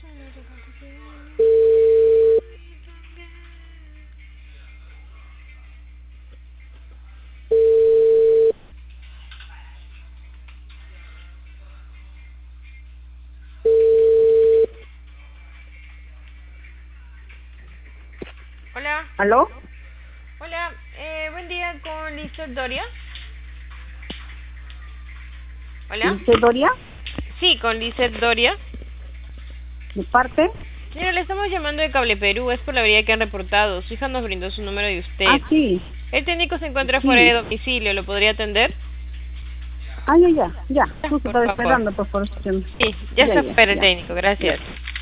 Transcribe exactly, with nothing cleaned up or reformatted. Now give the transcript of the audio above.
Hola. ¿Aló? Hola, eh, buen día con Lizeth Doria. Hola. ¿Dice Doria? Sí, con Lizeth Doria. ¿De parte? Mira, le estamos llamando de Cable Perú, es por la avería que han reportado. Su hija nos brindó su número de Ah, usted. sí, El técnico se encuentra fuera de sí. domicilio, ¿lo podría atender? Ah, ya, ya, ya. Ya, Justo por estaba favor. esperando, pues por eso que... Sí, ya Ya, está ya, fuera el ya, técnico, ya. gracias.